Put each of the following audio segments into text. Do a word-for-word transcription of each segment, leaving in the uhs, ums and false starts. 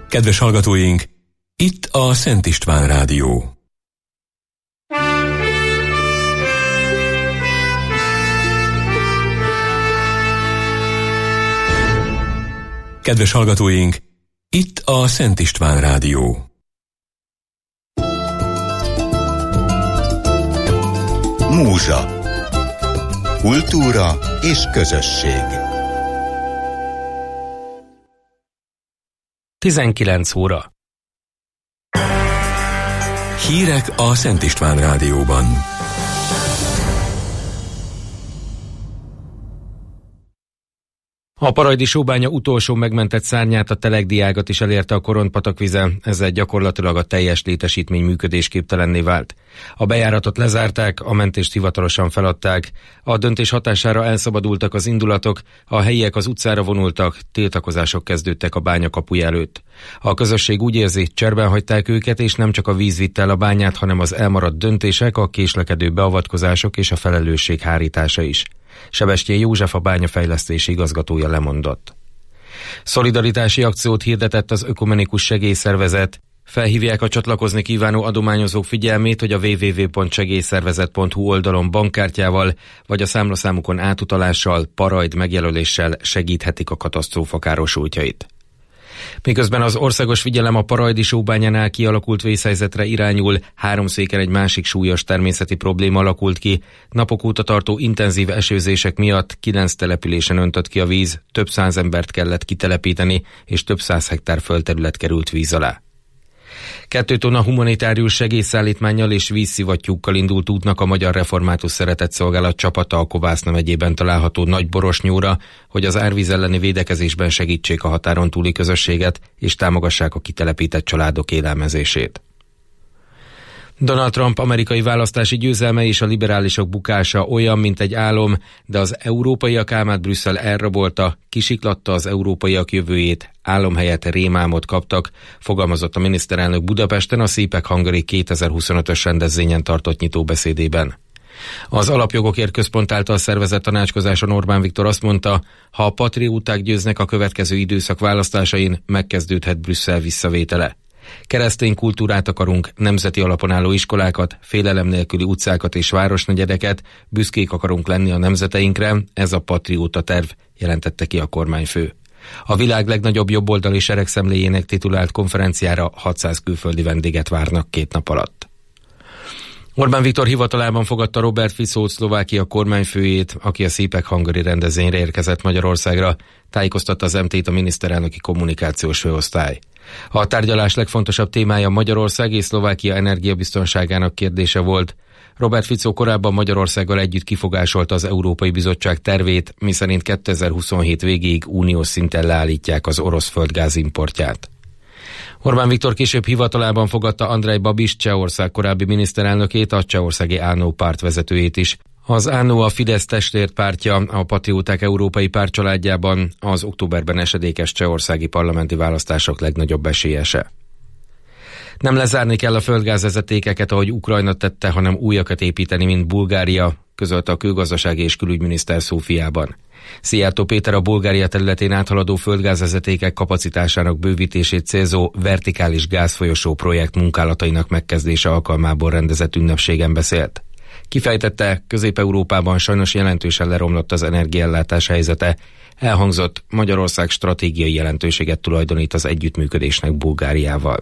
Kedves hallgatóink, itt a Szent István Rádió. Kedves hallgatóink, itt a Szent István Rádió. Múzsa. Kultúra és közösség. tizenkilenc óra. Hírek a Szent István Rádióban. A Parajdi sóbánya utolsó megmentett szárnyát, a Telegdi ágat is elérte a Korontpatak vize, ezzel gyakorlatilag a teljes létesítmény működésképtelenné vált. A bejáratot lezárták, a mentést hivatalosan feladták. A döntés hatására elszabadultak az indulatok, a helyiek az utcára vonultak, tiltakozások kezdődtek a bánya kapuja előtt. A közösség úgy érzi, cserben hagyták őket, és nem csak a víz vitte el a bányát, hanem az elmaradt döntések, a késlekedő beavatkozások és a felelősség hárítása is. Sebestyén József, a bányafejlesztési igazgatója lemondott. Szolidaritási akciót hirdetett az Ökumenikus Segélyszervezet. Felhívják a csatlakozni kívánó adományozók figyelmét, hogy a double-u double-u double-u pont segélyszervezet pont hu oldalon bankkártyával vagy a számlaszámukon átutalással, Parajd megjelöléssel segíthetik a katasztrófa károsultjait. Miközben az országos figyelem a parajdi sóbányánál kialakult vészhelyzetre irányul, Háromszéken egy másik súlyos természeti probléma alakult ki. Napok óta tartó intenzív esőzések miatt kilenc településen öntött ki a víz, több száz embert kellett kitelepíteni, és több száz hektár földterület került víz alá. Kettő tonna humanitárius segélyszállítmánnyal és vízszivattyúkkal indult útnak a Magyar Református Szeretetszolgálat csapata a Kovászna megyében található Nagyborosnyóra, hogy az árvíz elleni védekezésben segítsék a határon túli közösséget és támogassák a kitelepített családok élelmezését. Donald Trump amerikai választási győzelme és a liberálisok bukása olyan, mint egy álom, de az európaiak álmát Brüsszel elrabolta, kisiklatta az európaiak jövőjét, álom helyett rémálmot kaptak, fogalmazott a miniszterelnök Budapesten a Szépek Hungary kétezer-huszonötös rendezvényen tartott nyitóbeszédében. Az Alapjogokért Központ által szervezett tanácskozáson Orbán Viktor azt mondta, ha a patrióták győznek a következő időszak választásain, megkezdődhet Brüsszel visszavétele. Keresztény kultúrát akarunk, nemzeti alapon álló iskolákat, félelem nélküli utcákat és városnegyedeket, büszkék akarunk lenni a nemzeteinkre, ez a patrióta terv, jelentette ki a kormányfő. A világ legnagyobb jobboldali seregszemléjének titulált konferenciára hatszáz külföldi vendéget várnak két nap alatt. Orbán Viktor hivatalában fogadta Robert Ficót, Szlovákia kormányfőjét, aki a Szépek Hungary rendezvényre érkezett Magyarországra, tájékoztatta az em té-t a miniszterelnöki kommunikációs főosztály. A tárgyalás legfontosabb témája Magyarország és Szlovákia energiabiztonságának kérdése volt. Robert Fico korábban Magyarországgal együtt kifogásolta az Európai Bizottság tervét, miszerint kétezer-huszonhét végéig uniós szinten leállítják az orosz földgáz importját. Orbán Viktor később hivatalában fogadta Andrej Babiš, Csehország korábbi miniszterelnökét, a csehországi Álló párt vezetőjét is. Az Álló a Fidesz testvért pártja, a Patrióták Európai Pártcsaládjában, az októberben esedékes csehországi parlamenti választások legnagyobb esélyese. Nem lezárni kell a földgázvezetékeket, ahogy Ukrajna tette, hanem újakat építeni, mint Bulgária, közölte a külgazdasági és külügyminiszter Szófiában. Szijjártó Péter a Bulgária területén áthaladó földgázvezetékek kapacitásának bővítését célzó vertikális gázfolyosó projekt munkálatainak megkezdése alkalmából rendezett ünnepségen beszélt. Kifejtette, Közép-Európában sajnos jelentősen leromlott az energiaellátás helyzete. Elhangzott, Magyarország stratégiai jelentőséget tulajdonít az együttműködésnek Bulgáriával.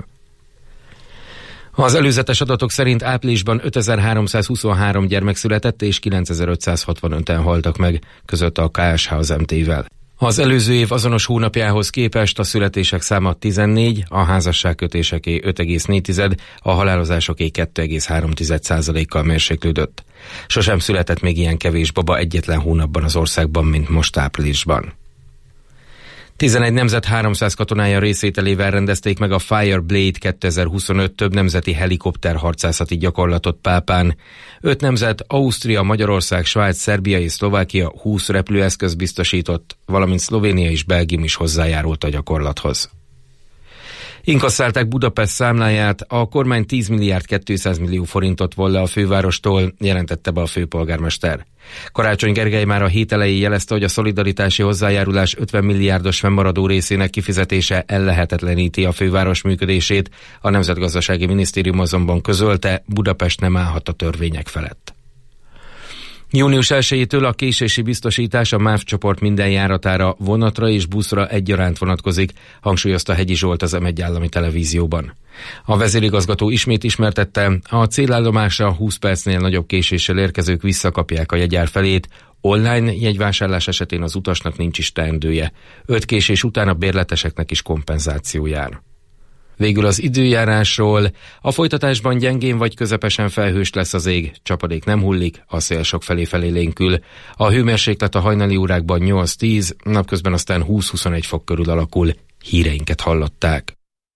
Az előzetes adatok szerint áprilisban ötezer-háromszázhuszonhárom gyermek született és kilencezer-ötszázhatvanöten haltak meg, között a ká es há az em té-vel. Az előző év azonos hónapjához képest a születések száma tizennégy, a házasságkötéseké öt egész négy, a halálozásoké kettő egész három százalékkal mérséklődött. Sosem született még ilyen kevés baba egyetlen hónapban az országban, mint most áprilisban. tizenegy nemzet háromszáz katonája részvételével rendezték meg a Fireblade kétezer-huszonöt több nemzeti helikopter harcászati gyakorlatot Pápán. Öt nemzet, Ausztria, Magyarország, Svájc, Szerbia és Szlovákia húsz repülőeszköz biztosított, valamint Szlovénia és Belgium is hozzájárult a gyakorlathoz. Inkasszálták Budapest számláját, a kormány tíz milliárd kétszáz millió forintot von le a fővárostól, jelentette be a főpolgármester. Karácsony Gergely már a hét elején jelezte, hogy a szolidaritási hozzájárulás ötven milliárdos fennmaradó részének kifizetése ellehetetleníti a főváros működését, a Nemzetgazdasági Minisztérium azonban közölte, Budapest nem állhat a törvények felett. június elsejétől a késési biztosítás a MÁV csoport minden járatára, vonatra és buszra egyaránt vonatkozik, hangsúlyozta Hegyi Zsolt az em egy állami televízióban. A vezérigazgató ismét ismertette, a célállomásra húsz percnél nagyobb késéssel érkezők visszakapják a jegyár felét, online jegyvásárlás esetén az utasnak nincs is teendője. Öt késés után a bérleteseknek is kompenzáció jár. Végül az időjárásról. A folytatásban gyengén vagy közepesen felhős lesz az ég, csapadék nem hullik, a szél sokfelé felélénkül. A hőmérséklet a hajnali órákban nyolc-tíz, napközben aztán húsz-huszonegy fok körül alakul. Híreinket hallották.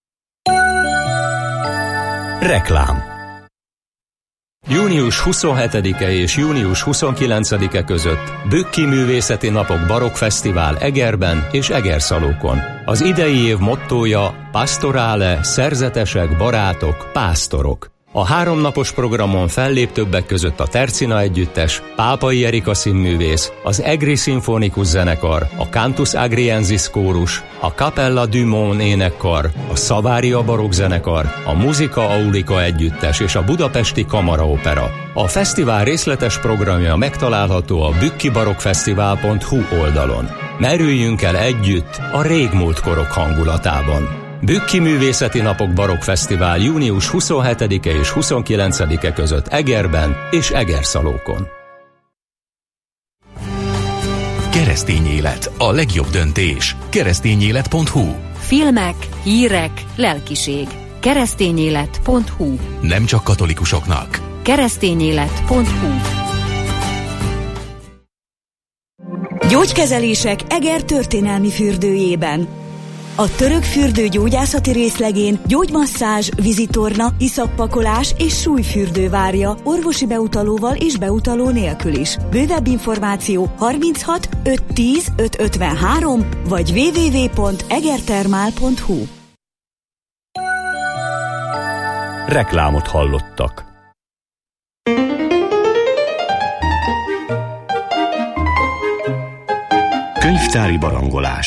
Reklám. június huszonhetedike és június huszonkilencedike között Bükki Művészeti Napok Barokkfesztivál Egerben és Egerszalókon. Az idei év mottója Pastorale, szerzetesek, barátok, pásztorok. A háromnapos programon fellép többek között a Tercina Együttes, Pápai Erika színművész, az Egri Szimfonikus Zenekar, a Cantus Agriensis Kórus, a Capella du Mon énekkar, a Savaria Barokk Zenekar, a Musica Aulica Együttes és a Budapesti Kamaraopera. A fesztivál részletes programja megtalálható a bükkibarokkfesztivál pont hu oldalon. Merüljünk el együtt a régmúlt korok hangulatában. Bükki Művészeti Napok Barokkfesztivál június huszonhetedike és huszonkilencedike között Egerben és Egerszalókon. Keresztény élet, a legjobb döntés. keresztényélet pont hu. Filmek, hírek, lelkiség. keresztényélet pont hu. Nem csak katolikusoknak. keresztényélet pont hu. Gyógykezelések Eger történelmi fürdőjében. A török fürdő gyógyászati részlegén gyógymasszázs, vízitorna, iszappakolás és súlyfürdő várja orvosi beutalóval és beutaló nélkül is. Bővebb információ harminchat ötszáz tíz ötszázötvenhárom vagy double-u double-u double-u pont egertermál pont hu. Reklámot hallottak. Könyvtári barangolás.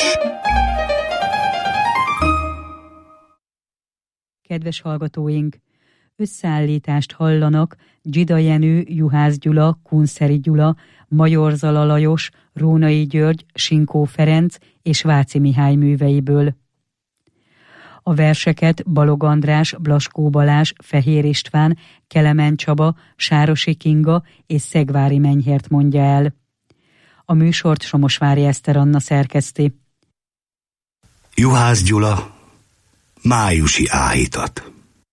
Kedves hallgatóink! Összeállítást hallanak Dzsida Jenő, Juhász Gyula, Kunszeri Gyula, Major Zala Lajos, Rónai György, Sinkó Ferenc és Váci Mihály műveiből. A verseket Balog András, Blaskó Balázs, Fehér István, Kelemen Csaba, Sárosi Kinga és Szegvári Menyhért mondja el. A műsort Somosvári Eszter Anna szerkeszti. Juhász Gyula, májusi áhítat.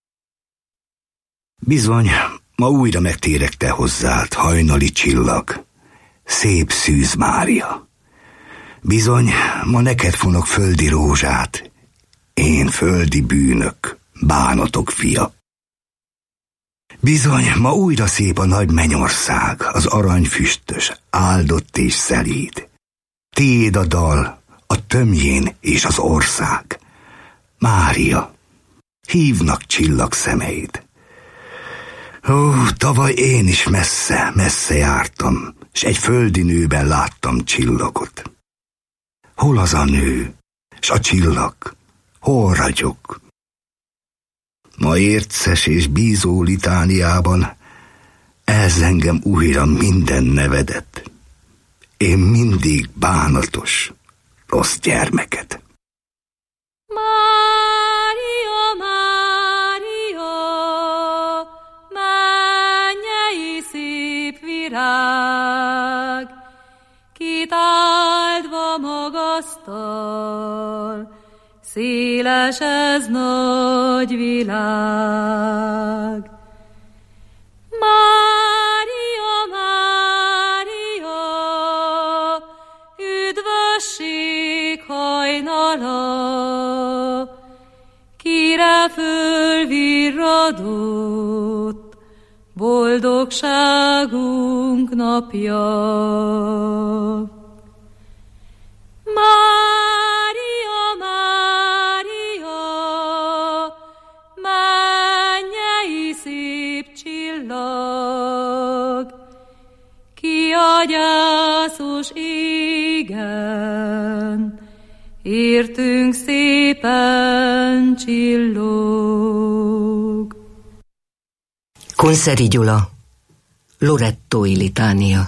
Bizony, ma újra megtérek te hozzád, hajnali csillag, szép Szűz Mária. Bizony, ma neked fonok földi rózsát, én földi bűnök, bánatok fia. Bizony, ma újra szép a nagy mennyország, az aranyfüstös, áldott és szelíd. Tiéd a dal, a tömjén és az ország. Mária, hívnak csillag szemeid. Ó, tavaly én is messze, messze jártam, s egy földi nőben láttam csillagot. Hol az a nő, s a csillag, hol ragyog? Ma érces és bízó litániában elz engem újra minden nevedet. Én mindig bánatos, rossz gyermeket. Mária, Mária, mennyei szép virág, kit áldva magasztal, széles ez nagy világ. Mária, Mária, üdvösség hajnala, kire fölvirradott boldogságunk napja. Mária, Mária, a gyászos égen, értünk szépen csillog. Kunszeri Gyula, Lorettói litánia.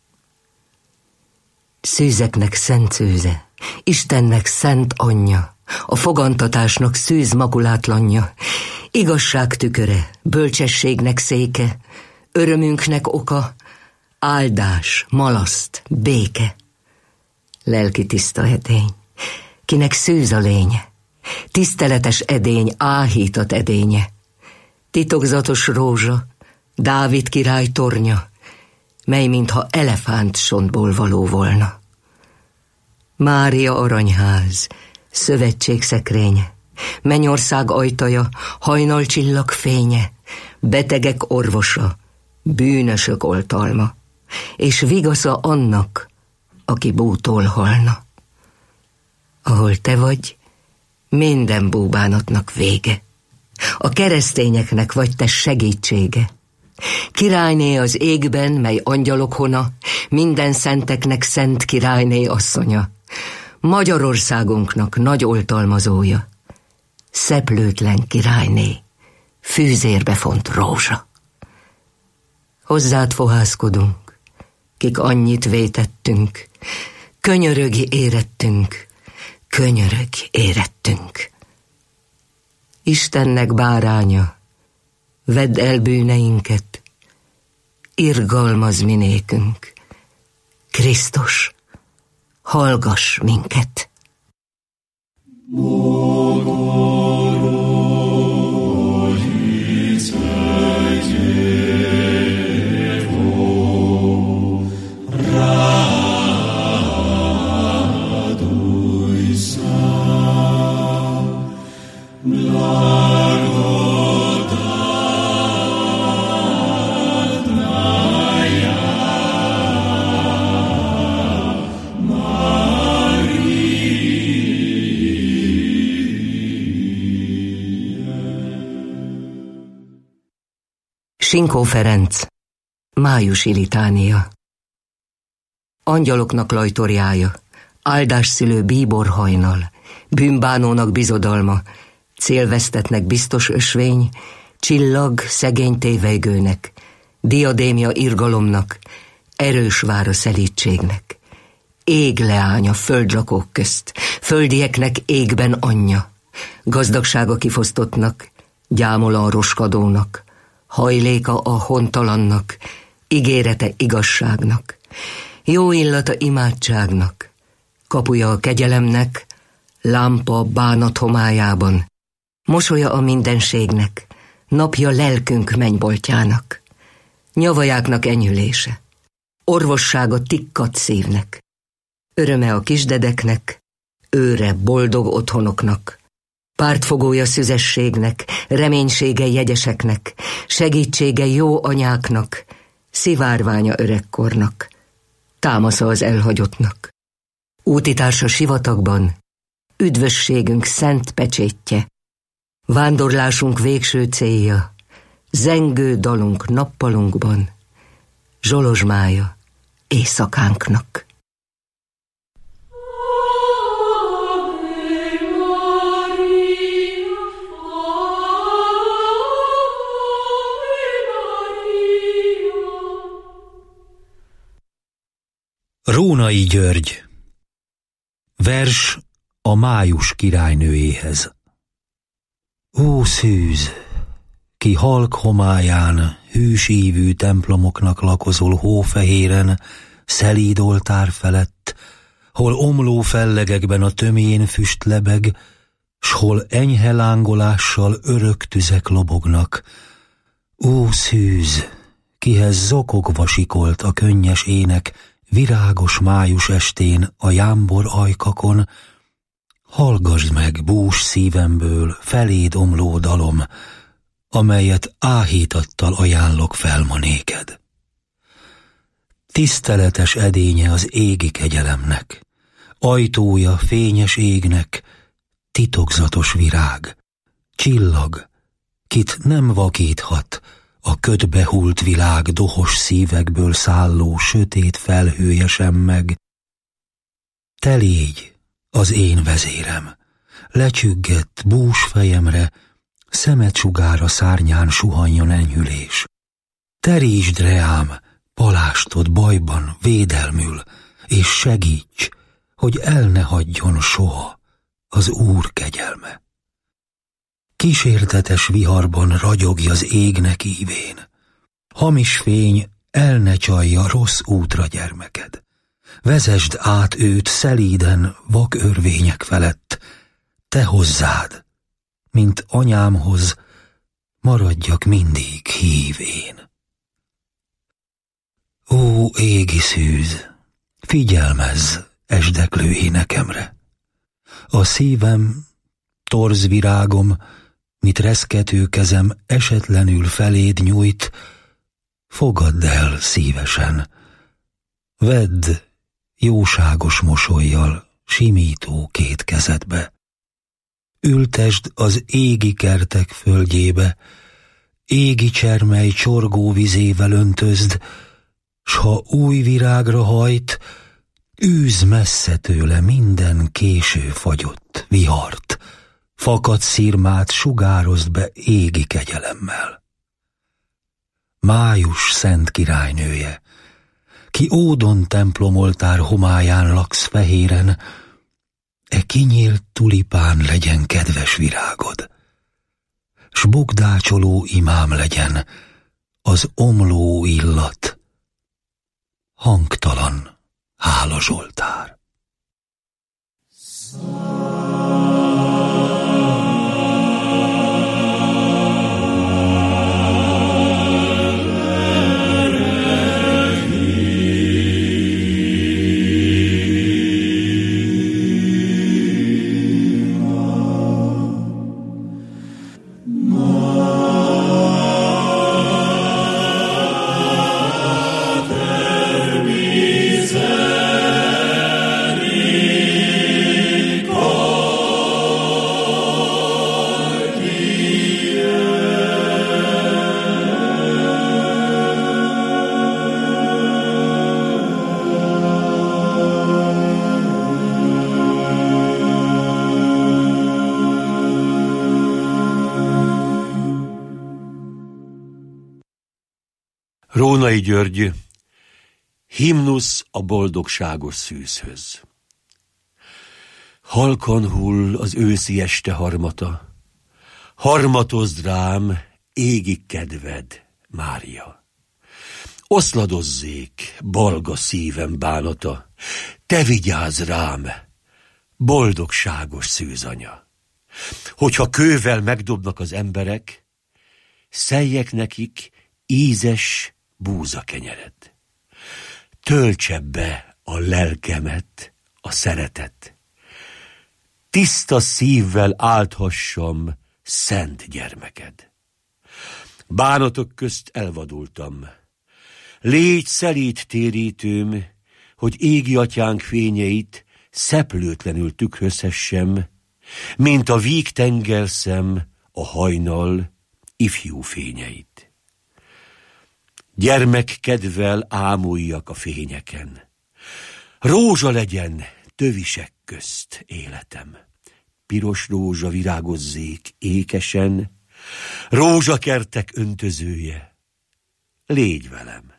Szűzeknek szent szőze, Istennek szent anyja, a fogantatásnak szűz magulátlanja, igazság tüköre, bölcsességnek széke, örömünknek oka, áldás, malaszt, béke. Lelki tiszta edény, kinek szűz a lénye, tiszteletes edény, áhítat edénye, titokzatos rózsa, Dávid király tornya, mely mintha elefánt sontból való volna. Mária aranyház, szövetség szekrénye, mennyország ajtaja, hajnalcsillag fénye, betegek orvosa, bűnösök oltalma, és vigasza annak, aki bútól halna. Ahol te vagy, minden búbánatnak vége, a keresztényeknek vagy te segítsége. Királyné az égben, mely angyalok hona, minden szenteknek szent királyné asszonya, Magyarországunknak nagy oltalmazója, szeplőtlen királyné, fűzérbe font rózsa. Hozzád fohászkodunk, kik annyit vétettünk, könyörögi érettünk, könyörögi érettünk. Istennek báránya, vedd el bűneinket, irgalmazz mi nékünk. Krisztus, hallgass minket! Sinkó Ferenc, májusi litánia. Angyaloknak lajtorjája, áldásszülő bíbor hajnal, bűnbánónak bizodalma, célvesztetnek biztos ösvény, csillag szegény tévejgőnek, diadémja irgalomnak, erős vára szelítségnek. Ég leánya földlakók közt, földieknek égben anyja, gazdagsága kifosztottnak, gyámola a roskadónak, hajléka a hontalannak, ígérete igazságnak, jó illata imádságnak, kapuja a kegyelemnek, lámpa bánat homályában, mosolya a mindenségnek, napja lelkünk mennyboltjának, nyavajáknak enyhülése, orvossága tikkat szívnek, öröme a kisdedeknek, őre boldog otthonoknak, pártfogója szüzességnek, reménysége jegyeseknek, segítsége jó anyáknak, szivárványa öregkornak, támasza az elhagyottnak. Útitársa sivatagban, üdvösségünk szent pecsétje, vándorlásunk végső célja, zengő dalunk nappalunkban, zsolozsmája éjszakánknak. Rónai György. Vers a május királynőjéhez. Ó szűz, ki halk homályán, hűsívű templomoknak lakozol hófehéren, szelíd oltár felett, hol omló fellegekben a tömjén füst lebeg, s hol enyhe lángolással örök tüzek lobognak. Ó szűz, kihez zokogva sikolt a könnyes ének, virágos május estén a jámbor ajkakon, hallgasd meg bús szívemből feléd omló dalom, amelyet áhítattal ajánlok fel ma néked. Tiszteletes edénye az égi kegyelemnek, ajtója fényes égnek, titokzatos virág, csillag, kit nem vakíthat a ködbe hult világ dohos szívekből szálló sötét felhője sem meg. Te légy az én vezérem, lecsüggett bús fejemre, szemed sugára szárnyán suhanjon enyhülés. Terítsd reám palástod bajban védelmül, és segíts, hogy el ne hagyjon soha az Úr kegyelme. Kísértetes viharban ragyogj az égnek ívén, hamis fény el ne csalja rossz útra gyermeked. Vezesd át őt szelíden vak örvények felett, te hozzád, mint anyámhoz, maradjak mindig hív én. Ó, égi szűz, figyelmezz esdeklő énekemre. A szívem, torz virágom, mit reszkető kezem esetlenül feléd nyújt, fogadd el szívesen. Vedd jóságos mosollyal simító két kezedbe. Ültesd az égi kertek földjébe, égi csermely csorgó vizével öntözd, s ha új virágra hajt, űz messze tőle minden késő fagyott vihart, fakadt szirmát sugározd be égi kegyelemmel. Május szent királynője, ki ódon templomoltár homályán laksz fehéren, e kinyílt tulipán legyen kedves virágod, s bukdácsoló imám legyen az omló illat, hangtalan hálazsoltár. Rónai György, himnusz a boldogságos szűzhöz. Halkan hull az őszi este harmata, harmatozd rám égi kedved, Mária. Oszladozzék balga szívem bánata, te vigyázz rám, boldogságos szűzanya. Hogyha kővel megdobnak az emberek, szeljek nekik ízes búza kenyeret. Töltse be a lelkemet a szeretet. Tiszta szívvel álthassam szent gyermeked. Bánatok közt elvadultam. Légy szelíd térítőm, hogy égi atyánk fényeit szeplőtlenül tükrözhessem, mint a víg tengerszem a hajnal ifjú fényeit. Gyermekkedvel ámuljak a fényeken. Rózsa legyen tövisek közt életem. Piros rózsa virágozzék ékesen, rózsakertek öntözője. Légy velem.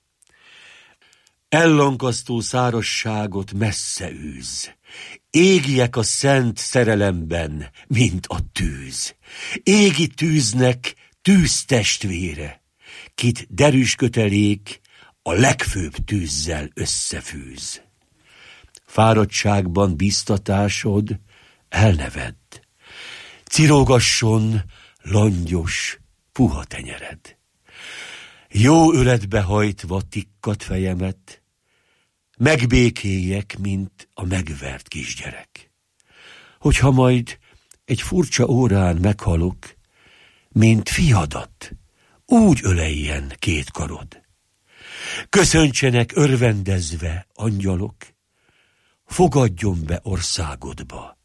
Ellankasztó szárazságot messze űz. Égjek a szent szerelemben, mint a tűz. Égi tűznek tűztestvére, kit derűs kötelék a legfőbb tűzzel összefűz. Fáradtságban biztatásod elnevedd, cirogasson langyos, puha tenyered. Jó öletbe hajtva tikkat fejemet, megbékéljek, mint a megvert kisgyerek. Hogyha majd egy furcsa órán meghalok, mint fiadat, úgy öleljen két karod. Köszöntsenek örvendezve angyalok, fogadjon be országodba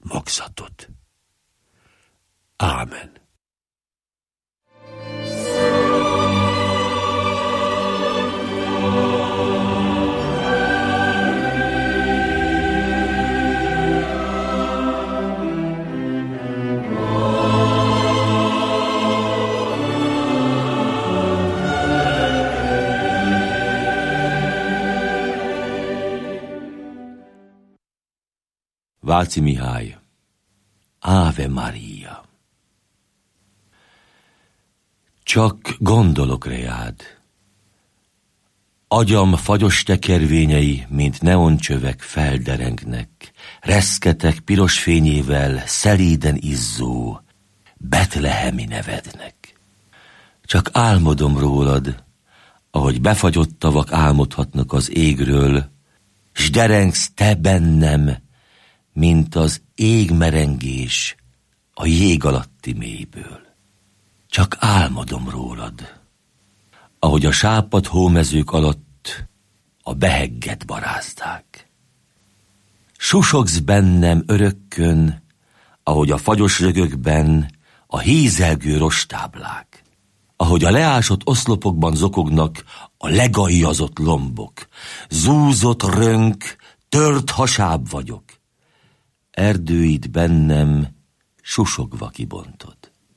magzatod. Ámen. Váci Mihály. Ave Maria. Csak gondolok reád. Agyam fagyos tekervényei, mint neoncsövek felderengnek, reszketek piros fényével szelíden izzó, betlehemi nevednek. Csak álmodom rólad, ahogy befagyott tavak álmodhatnak az égről, s derengsz te bennem, mint az égmerengés a jég alatti mélyből. Csak álmodom rólad, ahogy a sápadt hómezők alatt a beheggett barázdák. Susogsz bennem örökkön, ahogy a fagyos rögökben a hízelgő rostáblák, ahogy a leásott oszlopokban zokognak a legajjazott lombok, zúzott rönk, tört hasáb vagyok. Erdőid bennem susogva kibontod.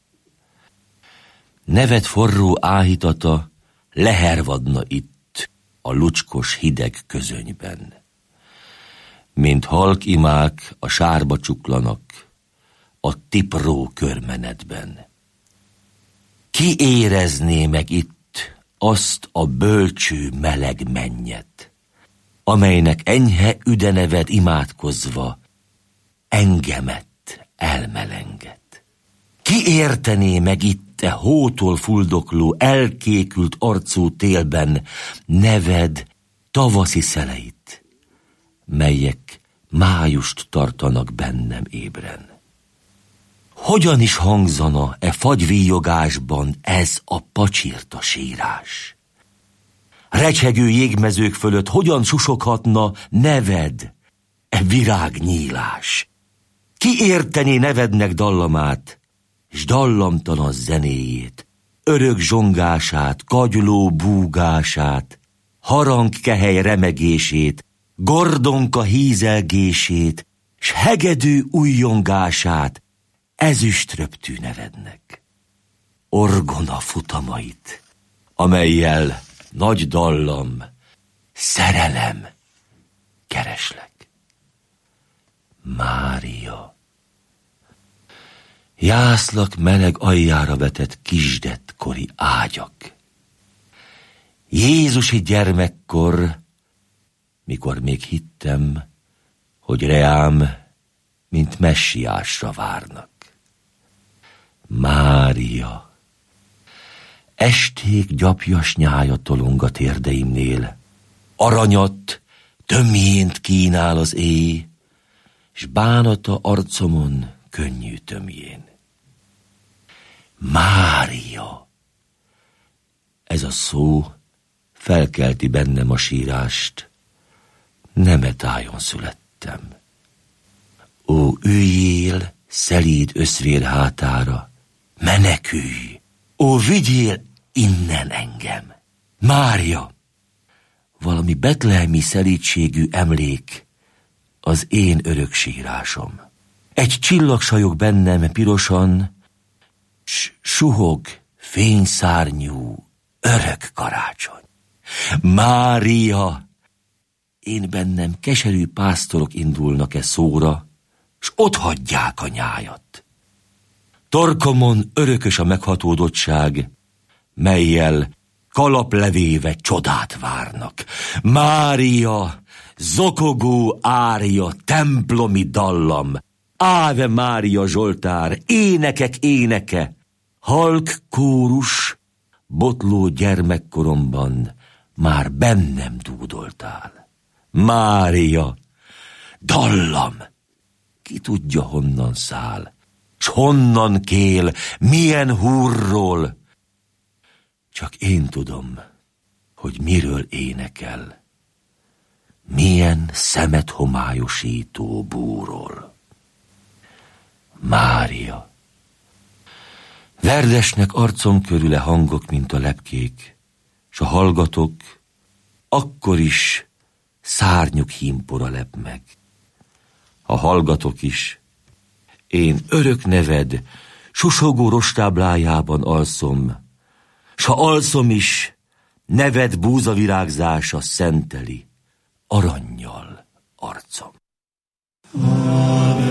Neved forró áhítata lehervadna itt a lucskos hideg közönyben. Mint halk imák a sárba csuklanak a tipró körmenetben. Ki érezné meg itt azt a bölcső meleg mennyet, amelynek enyhe üdeneved imádkozva engemet elmelenget? Ki értené meg itt e hótól fuldokló, elkékült arcú télben neved tavaszi szeleit, melyek májust tartanak bennem ébren? Hogyan is hangzana e fagyvíjogásban ez a pacsirta sírás? Recsegő jégmezők fölött hogyan susoghatna neved, e virágnyílás? Ki értené nevednek dallamát, s dallamtalan zenéjét, örök zsongását, kagyló búgását, harangkehely remegését, gordonka hízelgését, s hegedű ujjongását ezüströptű nevednek? Orgona futamait, amellyel nagy dallam, szerelem kereslek. Mária. Jászlak meleg aljára vetett kisdetkori ágyak. Jézusi gyermekkor, mikor még hittem, hogy reám, mint messiásra várnak. Mária. Esték gyapjas nyája tolong a térdeimnél, aranyat, tömjént kínál az éj, s bánata arcomon könnyű tömjén. Mária! Ez a szó felkelti bennem a sírást, Nemetájon születtem. Ó, üljél szelíd összvér hátára, menekülj! Ó, vigyél innen engem! Mária! Valami betlehemi szelídségű emlék az én örök sírásom. Egy csillag sajog bennem pirosan, s suhog fényszárnyú örök karácsony. Mária! Én bennem keserű pásztorok indulnak-e szóra, s otthagyják a nyájat. Torkomon örökös a meghatódottság, mellyel kalaplevéve csodát várnak. Mária, zokogó ária, templomi dallam, Áve Mária Zsoltár, énekek éneke, halk kórus, botló gyermekkoromban már bennem dúdoltál. Mária, dallam, ki tudja honnan száll, s honnan kél, milyen húrról. Csak én tudom, hogy miről énekel, milyen szemet homályosító búról. Mária. Verdesnek arcom körüle hangok, mint a lepkék, s a hallgatok, akkor is szárnyuk hímpora lep meg. Ha hallgatok is, én örök neved susogó rostáblájában alszom, s ha alszom is, neved búzavirágzása szenteli arannyal arcom. Amen.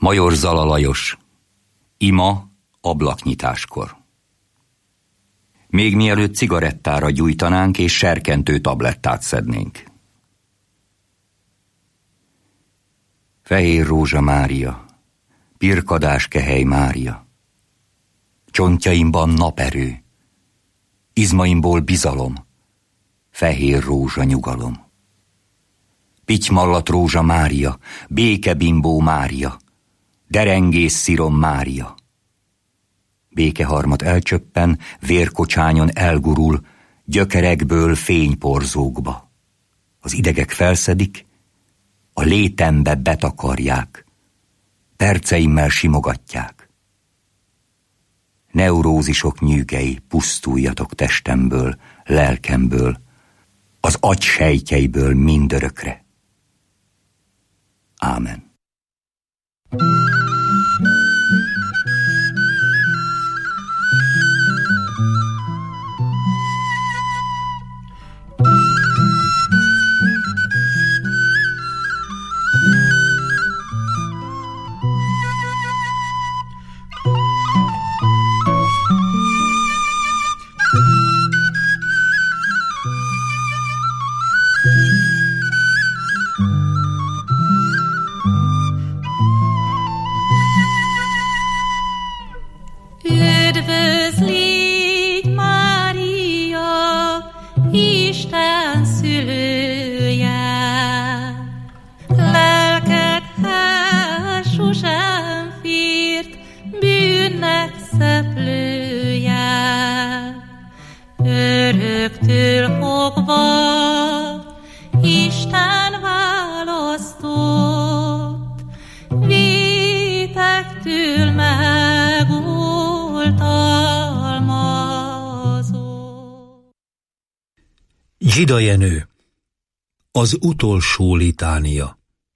Major Zala Lajos. Ima ablaknyitáskor. Még mielőtt cigarettára gyújtanánk és serkentő tablettát szednénk. Fehér Rózsa Mária, pirkadás Kehely Mária. Csontjaimban naperő, izmaimból bizalom, fehér rózsa nyugalom. Pitymallat Rózsa Mária, békebimbó Mária, derengész szirom Mária. Békeharmat elcsöppen, vérkocsányon elgurul, gyökerekből fényporzókba. Az idegek felszedik, a létembe betakarják, perceimmel simogatják. Neurózisok nyűgei, pusztuljatok testemből, lelkemből, az agysejtjeiből mindörökre. Ámen. Zsida Jenő. Az utolsó litánia.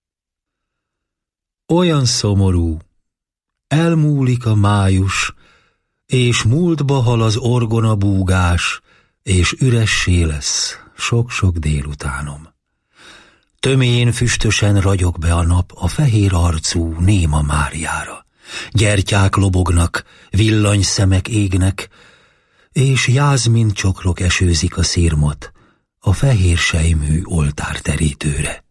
Olyan szomorú, elmúlik a május, és múltba hal az orgona búgás, és üressé lesz sok-sok délutánom. Töméjén füstösen ragyog be a nap a fehér arcú néma Máriára. Gyertyák lobognak, villanyszemek égnek, és jázmin csokrok esőzik a szirmot a fehér sejmű oltárterítőre.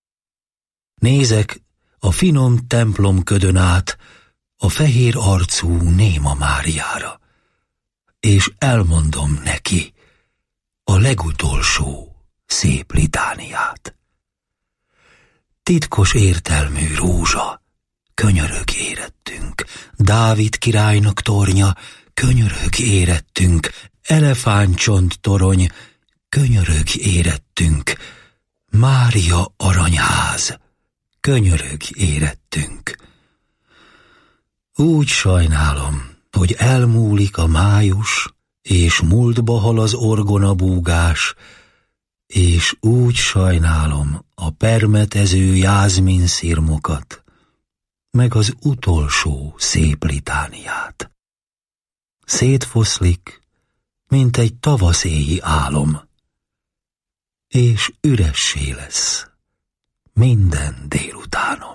Nézek a finom templom ködön át a fehér arcú néma Máriára, és elmondom neki a legutolsó szép litániát. Titkos értelmű rózsa, könyörög érettünk, Dávid királynak tornya, könyörög érettünk, elefántcsont torony, könyörög érettünk, Mária aranyház, könyörög érettünk. Úgy sajnálom, hogy elmúlik a május, és múltba hal az orgona búgás, és úgy sajnálom a permetező jázmin szirmokat, meg az utolsó szép litániát. Szétfoszlik, mint egy tavaszéji álom, és üressé lesz minden délutánom.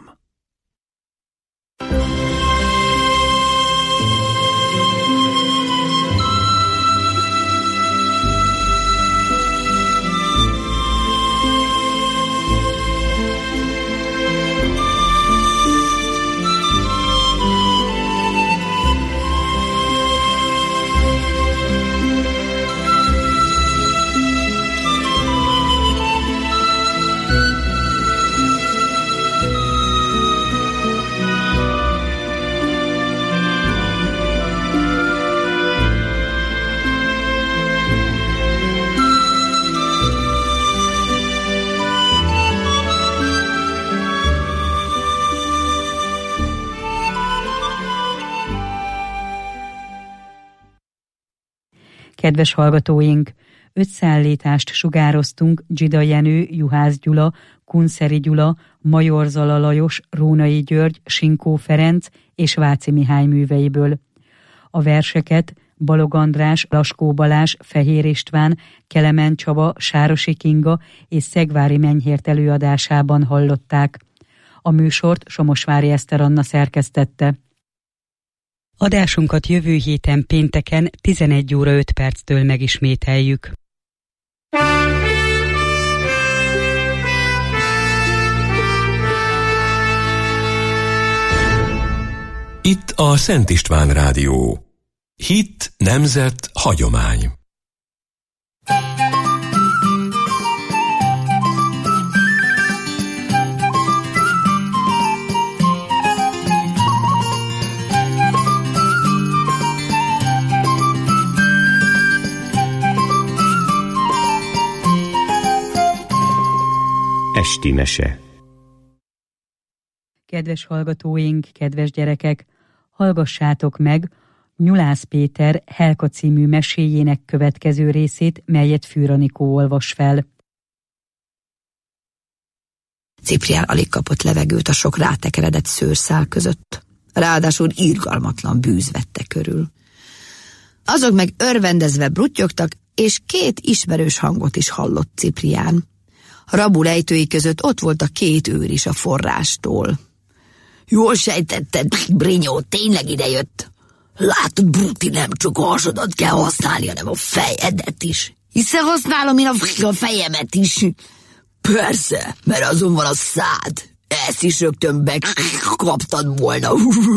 Kedves hallgatóink, öt szállítást sugároztunk Zsida Jenő, Juhász Gyula, Kunszeri Gyula, Major Zala Lajos, Rónai György, Sinkó Ferenc és Váci Mihály műveiből. A verseket Balog András, Laskó Balázs, Fehér István, Kelemen Csaba, Sárosi Kinga és Szegvári Menyhért előadásában hallották. A műsort Somosvári Eszter Anna szerkesztette. Adásunkat jövő héten pénteken tizenegy óra öt perctől megismételjük. Itt a Szent István Rádió. Hit, nemzet, hagyomány. Esti mese. Kedves hallgatóink, kedves gyerekek, hallgassátok meg Nyulász Péter Helka című meséjének következő részét, melyet Fűr Anikó olvas fel. Ciprián alig kapott levegőt a sok rátekeredett szőrszál között. Ráadásul irgalmatlan bűz vette körül. Azok meg örvendezve bruttyogtak, és két ismerős hangot is hallott Ciprián. Rabul ejtői között ott volt a két őr is a forrástól. Jól sejtetted, Brinyó, tényleg idejött. Látod, Bruti, nem csak a hasadat kell használni, hanem a fejedet is. Hiszen használom én a fejemet is. Persze, mert azon van a szád. Ezt is rögtön megkaptad volna.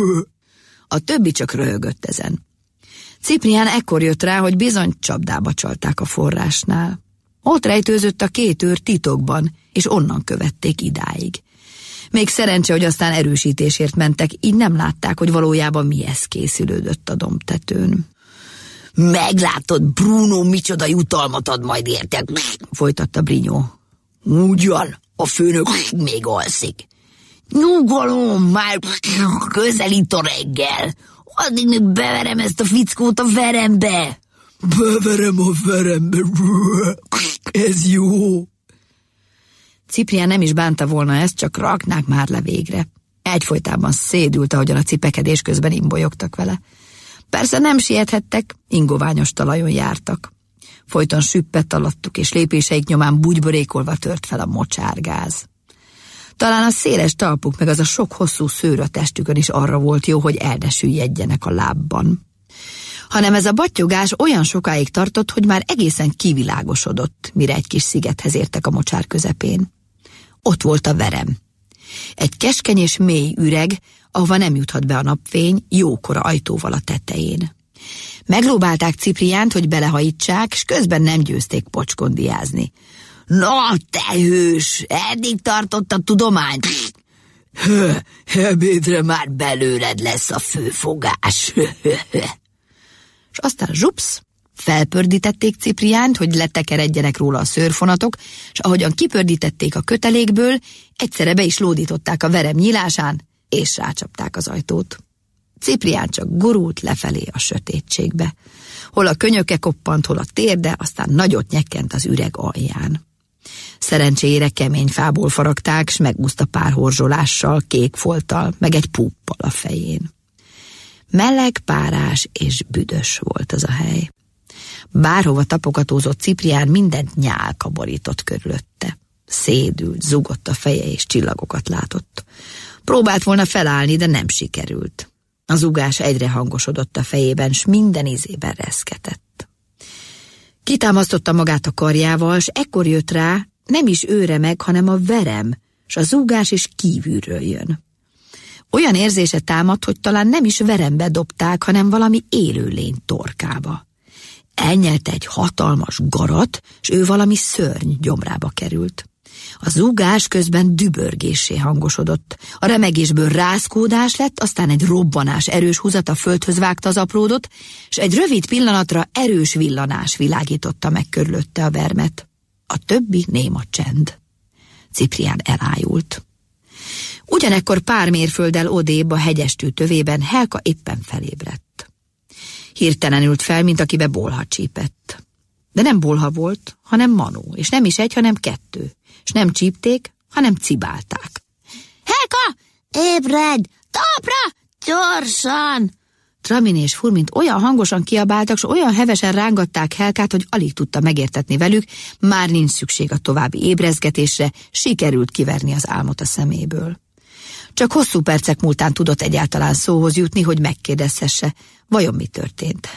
A többi csak röhögött ezen. Ciprián ekkor jött rá, hogy bizony csapdába csalták a forrásnál. Ott rejtőzött a két őr titokban, és onnan követték idáig. Még szerencse, hogy aztán erősítésért mentek, így nem látták, hogy valójában mihez készülődött a dombtetőn. Meglátod, Bruno, micsoda jutalmat ad majd értek, folytatta Brinyó. Ugyan, a főnök még alszik. Nyugalom, már közelít a reggel. Addig még beverem ezt a fickót a verembe. Beverem a verembe. Ez jó. Ciprián nem is bánta volna ezt, csak raknák már le végre. Egyfolytában szédült, ahogyan a cipekedés közben imbolyogtak vele. Persze nem siethettek, ingoványos talajon jártak. Folyton süppett alattuk, és lépéseik nyomán bugyborékolva tört fel a mocsárgáz. Talán a széles talpuk meg az a sok hosszú szőr a testükön is arra volt jó, hogy el ne süllyedjenek a lábban. Hanem ez a battyogás olyan sokáig tartott, hogy már egészen kivilágosodott, mire egy kis szigethez értek a mocsár közepén. Ott volt a verem. Egy keskeny és mély üreg, ahova nem juthat be a napfény, jókora ajtóval a tetején. Meglóbálták Cipriánt, hogy belehajítsák, s közben nem győzték pocskondiázni. Na, te hős, eddig tartott a tudomány. Hö, ebédre már belőled lesz a főfogás. És aztán zsupsz, felpördítették Cipriánt, hogy letekeredjenek róla a szőrfonatok, és ahogyan kipördítették a kötelékből, egyszerre be is lódították a verem nyílásán, és rácsapták az ajtót. Ciprián csak gurult lefelé a sötétségbe. Hol a könyöke koppant, hol a térde, aztán nagyot nyekkent az üreg alján. Szerencsére kemény fából faragták, s megúszta pár horzsolással, kék folttal, meg egy púppal a fején. Meleg, párás és büdös volt az a hely. Bárhova tapogatózott Ciprián, mindent nyálka borított körülötte. Szédült, zugott a feje és csillagokat látott. Próbált volna felállni, de nem sikerült. A zugás egyre hangosodott a fejében, s minden ízében reszketett. Kitámasztotta magát a karjával, s ekkor jött rá, nem is őre meg, hanem a verem, s a zúgás is kívülről jön. Olyan érzése támadt, hogy talán nem is verembe dobták, hanem valami élőlény torkába. Elnyelte egy hatalmas garat, s ő valami szörny gyomrába került. A zúgás közben dübörgéssé hangosodott. A remegésből rázkódás lett, aztán egy robbanás erős húzat a földhöz vágta az apródot, s egy rövid pillanatra erős villanás világította meg körülötte a vermet. A többi néma csend. Ciprián elájult. Ugyanekkor pár mérfölddel odébb a hegyestű tövében Helka éppen felébredt. Hirtelen ült fel, mint akibe bolha csípett. De nem bolha volt, hanem Manó, és nem is egy, hanem kettő. És nem csípték, hanem cibálták. Helka, ébredj! Talpra! Gyorsan! Tramin és Furmint olyan hangosan kiabáltak, s olyan hevesen rángatták Helkát, hogy alig tudta megértetni velük, már nincs szükség a további ébrezgetésre, sikerült kiverni az álmot a szeméből. Csak hosszú percek múltán tudott egyáltalán szóhoz jutni, hogy megkérdezhesse, vajon mi történt.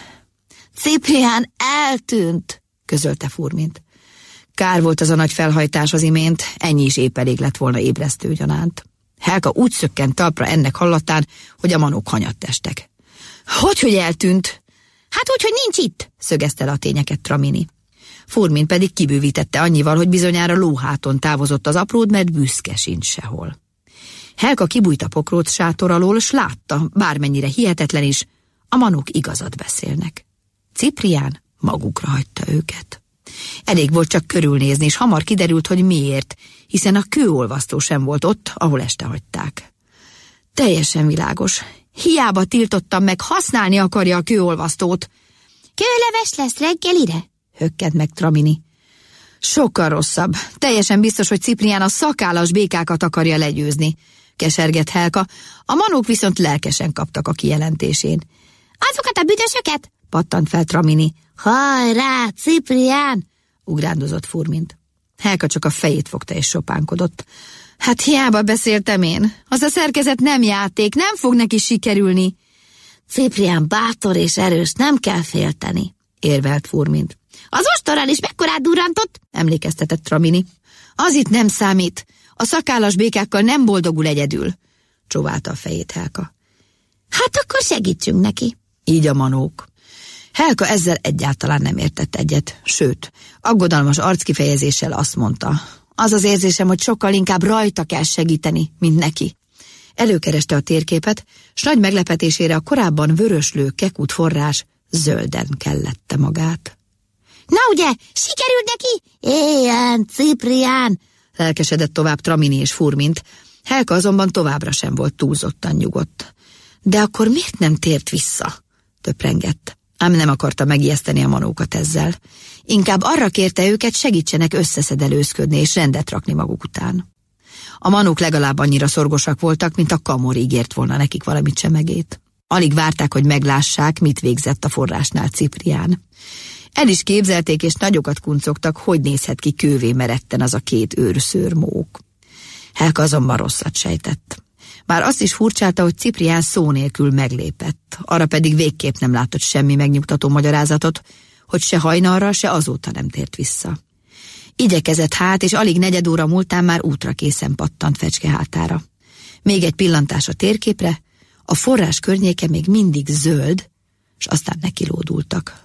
Ciprián eltűnt, közölte Furmint. Kár volt az a nagy felhajtás az imént, ennyi is épp elég lett volna ébresztő gyanánt. Helga úgy szökkent talpra ennek hallatán, hogy a manók hanyattestek. Hogyhogy eltűnt? Hát úgy, hogy nincs itt, szögezte le a tényeket Tramini. Furmint pedig kibővítette annyival, hogy bizonyára lóháton távozott az apród, mert büszke sincs sehol. Helga kibújt a pokróc sátor alól, s látta, bármennyire hihetetlen is, a manók igazat beszélnek. Ciprián magukra hagyta őket. Elég volt csak körülnézni, és hamar kiderült, hogy miért, hiszen a kőolvasztó sem volt ott, ahol este hagyták. Teljesen világos. Hiába tiltottam meg, használni akarja a kőolvasztót. Kőleves lesz reggelire? Hökkent meg Tramini. Sokkal rosszabb. Teljesen biztos, hogy Ciprián a szakállas békákat akarja legyőzni, kesergett Helga. A manók viszont lelkesen kaptak a kijelentésén. Azokat a büdösöket? Pattant fel Tramini. Hajrá, Ciprián! Ugrándozott Furmint. Helga csak a fejét fogta és sopánkodott. Hát hiába beszéltem én. Az a szerkezet nem játék, nem fog neki sikerülni. Ciprián bátor és erős, nem kell félteni, érvelt Furmint. Az ostorral is mekkorát durrantott, emlékeztetett Tramini. Az itt nem számít. A szakállas békákkal nem boldogul egyedül, csóválta a fejét Helga. Hát akkor segítsünk neki. Így a manók. Helga ezzel egyáltalán nem értett egyet, sőt, aggodalmas arckifejezéssel azt mondta. Az az érzésem, hogy sokkal inkább rajta kell segíteni, mint neki. Előkereste a térképet, s nagy meglepetésére a korábban vöröslő kekut forrás zölden kellette magát. Na ugye, sikerült neki? Éjjel, Ciprián! Lelkesedett tovább Tramini és Furmint. Helga azonban továbbra sem volt túlzottan nyugodt. De akkor miért nem tért vissza? Töprengett. Ám nem akarta megijeszteni a manókat ezzel. Inkább arra kérte őket, segítsenek összeszedelőzködni és rendet rakni maguk után. A manók legalább annyira szorgosak voltak, mint a kamor ígért volna nekik valami csemegét. Alig várták, hogy meglássák, mit végzett a forrásnál Ciprián. El is képzelték, és nagyokat kuncogtak, hogy nézhet ki kővé meretten az a két őrszőrmók. Helga azonban rosszat sejtett. Már azt is furcsálta, hogy Ciprián szó nélkül meglépett, arra pedig végképp nem látott semmi megnyugtató magyarázatot, hogy se hajnalra, se azóta nem tért vissza. Igyekezett hát, és alig negyed óra múltán már útra készen pattant fecske hátára. Még egy pillantás a térképre, a forrás környéke még mindig zöld, és aztán nekilódultak.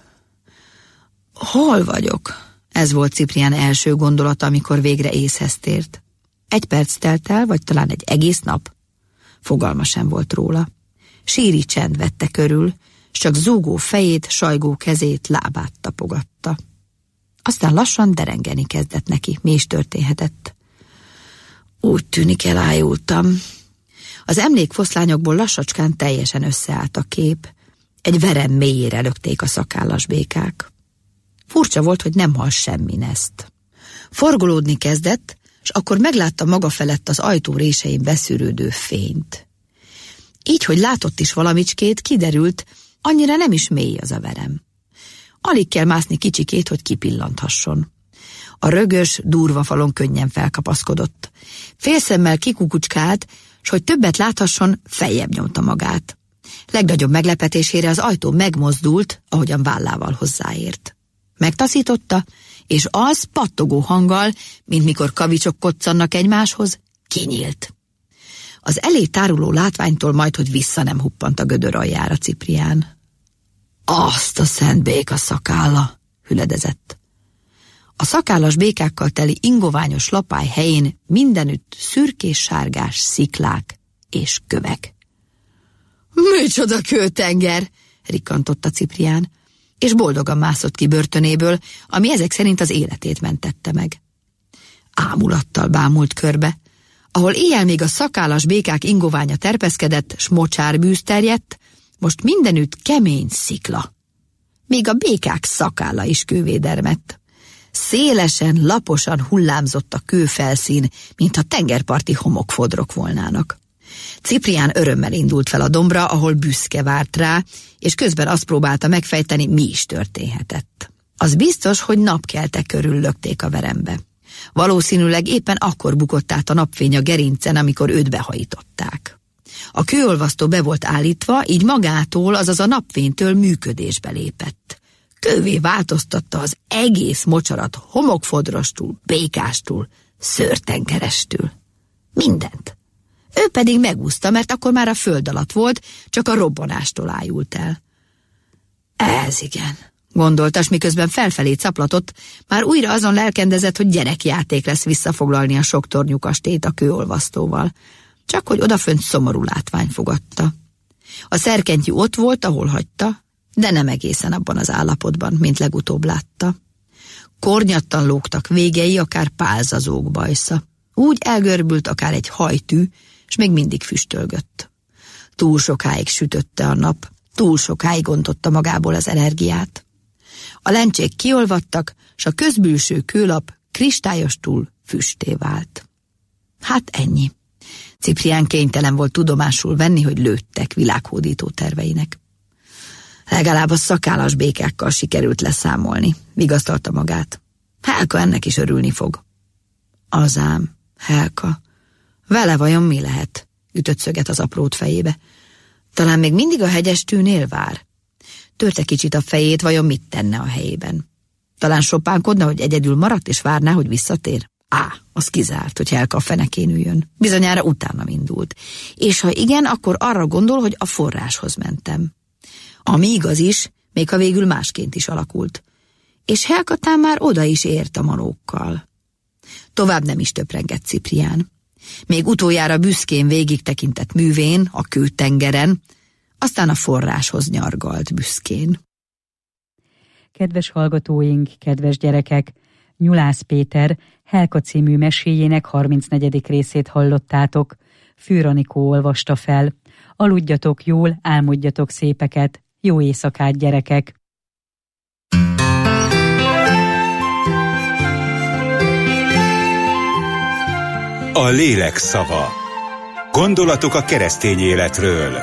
Hol vagyok? Ez volt Ciprián első gondolata, amikor végre észhez tért. Egy perc telt el, vagy talán egy egész nap? Fogalma sem volt róla. Síri csend vette körül, s csak zúgó fejét, sajgó kezét, lábát tapogatta. Aztán lassan derengeni kezdett neki, mi is történhetett. Úgy tűnik, elájultam. Az emlékfoszlányokból lassacskán teljesen összeállt a kép. Egy verem mélyére lökték a szakállas békák. Furcsa volt, hogy nem hall semmin ezt. Forgolódni kezdett, és akkor meglátta maga felett az ajtó résein beszűrődő fényt. Így, hogy látott is valamicskét, kiderült, annyira nem is mély az a verem. Alig kell mászni kicsikét, hogy kipillanthasson. A rögös, durva falon könnyen felkapaszkodott. Félszemmel kikukucskált, s hogy többet láthasson, feljebb nyomta magát. Legnagyobb meglepetésére az ajtó megmozdult, ahogyan vállával hozzáért. Megtaszította, és az pattogó hanggal, mint mikor kavicsok koccannak egymáshoz, kinyílt. Az elé táruló látványtól majd, hogy vissza nem huppant a gödör aljára Ciprián. Azt a szent béka szakálla, hüledezett. A szakállas békákkal teli ingoványos lapály helyén mindenütt szürkés-sárgás sziklák és kövek. Micsoda kőtenger, rikkantotta Ciprián, és boldogan mászott ki börtönéből, ami ezek szerint az életét mentette meg. Ámulattal bámult körbe, ahol éjjel még a szakállas békák ingoványa terpeszkedett, s mocsárbűz terjedt, most mindenütt kemény szikla. Még a békák szakálla is kővédermett. Szélesen, laposan hullámzott a kőfelszín, mintha tengerparti homokfodrok volnának. Ciprián örömmel indult fel a dombra, ahol büszke várt rá, és közben azt próbálta megfejteni, mi is történhetett. Az biztos, hogy napkelte körül lökték a verembe. Valószínűleg éppen akkor bukott át a napfény a gerincen, amikor őt behajították. A kőolvasztó be volt állítva, így magától, azaz a napfénytől működésbe lépett. Kővé változtatta az egész mocsarat homokfodrostól, békástól, szőrten keresztül. Mindent. Ő pedig megúszta, mert akkor már a föld alatt volt, csak a robbanástól ájult el. Ez igen, gondolta, s miközben felfelé caplatott, már újra azon lelkendezett, hogy gyerekjáték lesz visszafoglalni a sok tornyú kastélyt a kőolvasztóval. Csak hogy odafönt szomorú látvány fogadta. A szerkentyű ott volt, ahol hagyta, de nem egészen abban az állapotban, mint legutóbb látta. Kornyattan lógtak végei, akár pálzazók bajsza. Úgy elgörbült akár egy hajtű, s még mindig füstölgött. Túl sokáig sütötte a nap, túl sokáig ontotta magából az energiát. A lencsék kiolvadtak, s a közbülső kőlap kristályostól füsté vált. Hát ennyi. Ciprián kénytelen volt tudomásul venni, hogy lőttek világhódító terveinek. Legalább a szakállas békákkal sikerült leszámolni, vigasztalta magát. Helka ennek is örülni fog. Azám, Helka. Vele vajon mi lehet? Ütött szöget az aprót fejébe. Talán még mindig a hegyestűnél vár. Törte kicsit a fejét, vajon mit tenne a helyében. Talán sopánkodna, hogy egyedül maradt, és várná, hogy visszatér? Á, az kizárt, hogy Helka a fenekén üljön. Bizonyára utána indult. És ha igen, akkor arra gondol, hogy a forráshoz mentem. Ami igaz is, még ha végül másként is alakult. És Helkatán már oda is ért a manókkal. Tovább nem is töprengett Ciprián. Még utoljára büszkén végig tekintett művén, a kőtengeren, aztán a forráshoz nyargalt büszkén. Kedves hallgatóink, kedves gyerekek! Nyulász Péter Helka című meséjének harmincnegyedik részét hallottátok. Fűr Anikó olvasta fel. Aludjatok jól, álmodjatok szépeket. Jó éjszakát, gyerekek! A lélek szava. Gondolatok a keresztény életről.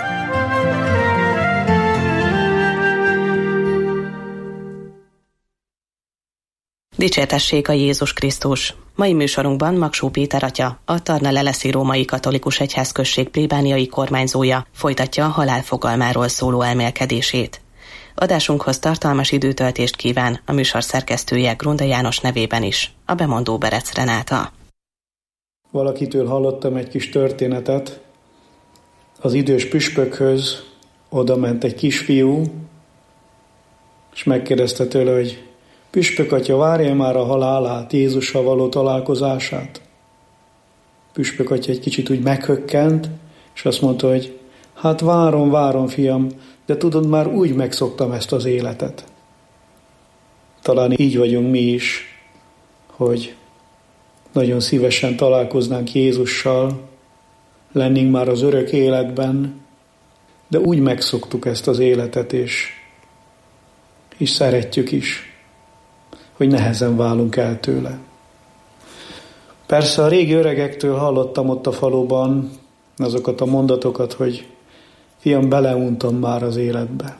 Dicsértessék a Jézus Krisztus! Mai műsorunkban Magsó Péter atya, a Tarna-Leleszi Római Katolikus Egyházközség plébániai kormányzója folytatja a halál fogalmáról szóló elmélkedését. Adásunkhoz tartalmas időtöltést kíván a műsor szerkesztője Grunda János nevében is, a bemondó Berec Renáta. Valakitől hallottam egy kis történetet. Az idős püspökhöz oda ment egy kisfiú, és megkérdezte tőle, hogy püspök atya, várja már a halálát, Jézussal való találkozását. Püspök atya egy kicsit úgy meghökkent, és azt mondta, hogy hát várom, várom, fiam, de tudod, már úgy megszoktam ezt az életet. Talán így vagyunk mi is, hogy nagyon szívesen találkoznánk Jézussal, lennénk már az örök életben, de úgy megszoktuk ezt az életet, és, és szeretjük is, hogy nehezen válunk el tőle. Persze a régi öregektől hallottam ott a faluban azokat a mondatokat, hogy fiam, beleuntam már az életbe.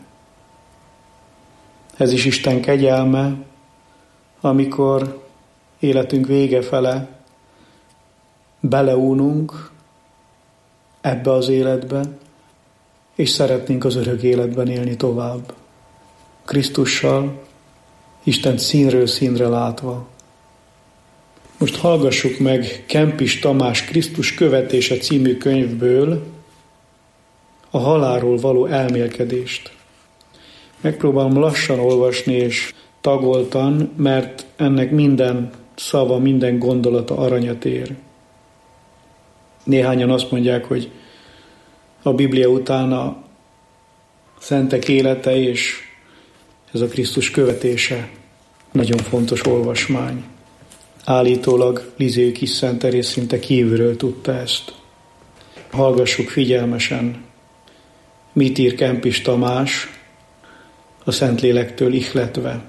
Ez is Isten kegyelme, amikor életünk vége fele beleununk ebbe az életbe, és szeretnénk az örök életben élni tovább. Krisztussal, Isten színről színre látva. Most hallgassuk meg Kempis Tamás Krisztus követése című könyvből a halálról való elmélkedést. Megpróbálom lassan olvasni és tagoltan, mert ennek minden szava, minden gondolata aranyat ér. Néhányan azt mondják, hogy a Biblia után a szentek élete és ez a Krisztus követése nagyon fontos olvasmány. Állítólag Lizé Kis Szent Teréz szinte kívülről tudta ezt. Hallgassuk figyelmesen, mit ír Kempis Tamás a Szentlélektől ihletve.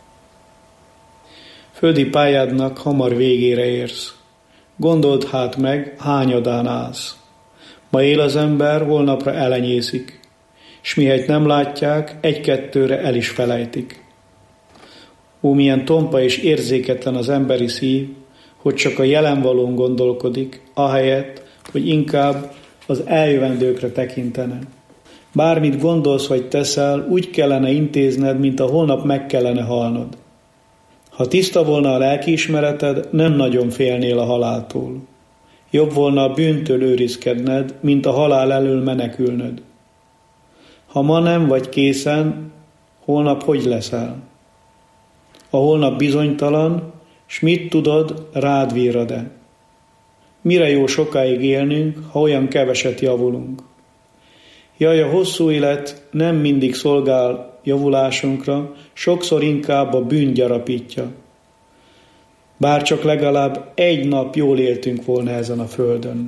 Földi pályádnak hamar végére érsz. Gondold hát meg, hányadán állsz. Ma él az ember, holnapra elenyészik, s mihelyt nem látják, egy-kettőre el is felejtik. Ó, milyen tompa és érzéketlen az emberi szív, hogy csak a jelen valón gondolkodik, ahelyett, hogy inkább az eljövendőkre tekintene. Bármit gondolsz vagy teszel, úgy kellene intézned, mint a holnap meg kellene halnod. Ha tiszta volna a lelkiismereted, nem nagyon félnél a haláltól. Jobb volna a bűntől őrizkedned, mint a halál elől menekülnöd. Ha ma nem vagy készen, holnap hogy leszel? A holnap bizonytalan, s mit tudod, rád virrad-e? Mire jó sokáig élnünk, ha olyan keveset javulunk? Jaj, a hosszú élet nem mindig szolgál javulásunkra, sokszor inkább a bűn gyarapítja. Bár csak legalább egy nap jól éltünk volna ezen a földön.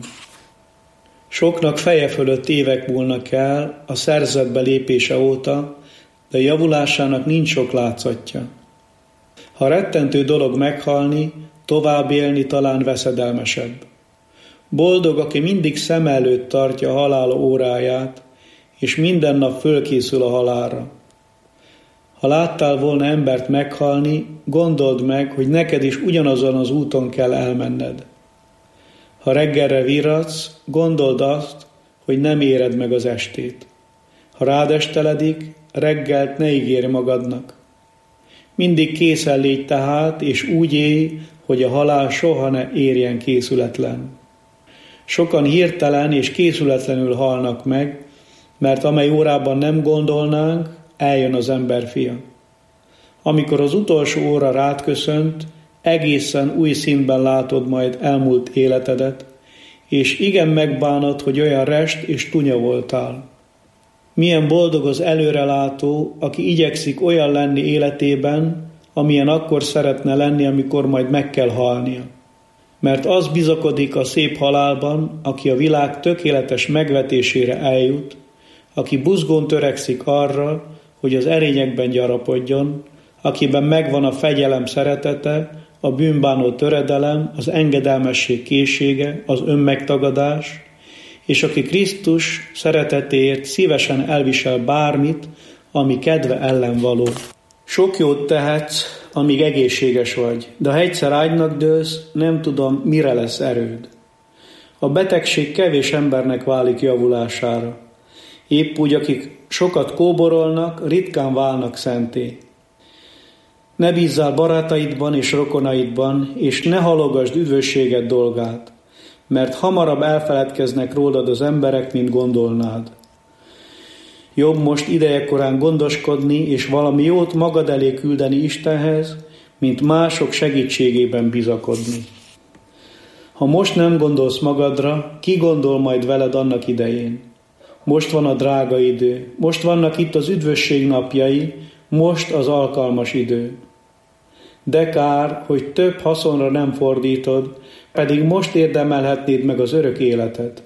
Soknak feje fölött évek múlnak el a szerzetbe lépése óta, de javulásának nincs sok látszatja. Ha rettentő dolog meghalni, tovább élni talán veszedelmesebb. Boldog, aki mindig szem előtt tartja a halál óráját, és minden nap fölkészül a halálra. Ha láttál volna embert meghalni, gondold meg, hogy neked is ugyanazon az úton kell elmenned. Ha reggelre virradsz, gondold azt, hogy nem éred meg az estét. Ha rád esteledik, reggelt ne ígérj magadnak. Mindig készen légy tehát, és úgy élj, hogy a halál soha ne érjen készületlen. Sokan hirtelen és készületlenül halnak meg, mert amely órában nem gondolnánk, eljön az emberfia. Amikor az utolsó óra rád köszönt, egészen új színben látod majd elmúlt életedet, és igen megbánod, hogy olyan rest és tunya voltál. Milyen boldog az előrelátó, aki igyekszik olyan lenni életében, amilyen akkor szeretne lenni, amikor majd meg kell halnia. Mert az bizakodik a szép halálban, aki a világ tökéletes megvetésére eljut, aki buzgón törekszik arra, hogy az erényekben gyarapodjon, akiben megvan a fegyelem szeretete, a bűnbánó töredelem, az engedelmesség készsége, az önmegtagadás, és aki Krisztus szeretetéért szívesen elvisel bármit, ami kedve ellen való. Sok jót tehetsz, amíg egészséges vagy, de ha egyszer ágynak dőlsz, nem tudom, mire lesz erőd. A betegség kevés embernek válik javulására. Épp úgy, akik sokat kóborolnak, ritkán válnak szenté. Ne bízzál barátaidban és rokonaidban, és ne halogasd üdvösséged dolgát, mert hamarabb elfeledkeznek rólad az emberek, mint gondolnád. Jobb most idejekorán gondoskodni, és valami jót magad elé küldeni Istenhez, mint mások segítségében bizakodni. Ha most nem gondolsz magadra, ki gondol majd veled annak idején? Most van a drága idő, most vannak itt az üdvösség napjai, most az alkalmas idő. De kár, hogy több haszonra nem fordítod, pedig most érdemelhetnéd meg az örök életet.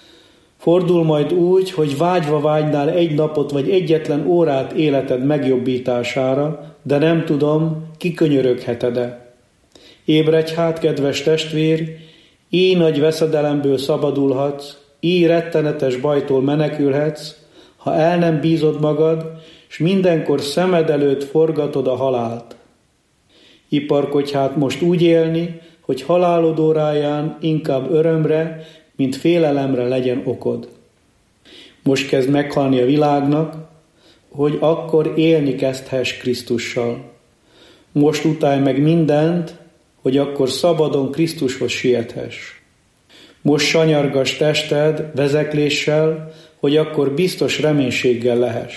Fordul majd úgy, hogy vágyva vágynál egy napot vagy egyetlen órát életed megjobbítására, de nem tudom, kikönyörögheted-e. Ébredj hát, kedves testvér, így nagy veszedelemből szabadulhatsz, így rettenetes bajtól menekülhetsz, ha el nem bízod magad, s mindenkor szemed előtt forgatod a halált. Iparkodj hát most úgy élni, hogy halálod óráján inkább örömre, mint félelemre legyen okod. Most kezd meghalni a világnak, hogy akkor élni kezdhess Krisztussal. Most utálj meg mindent, hogy akkor szabadon Krisztushoz siethess. Most sanyargass tested vezekléssel, hogy akkor biztos reménységgel lehess.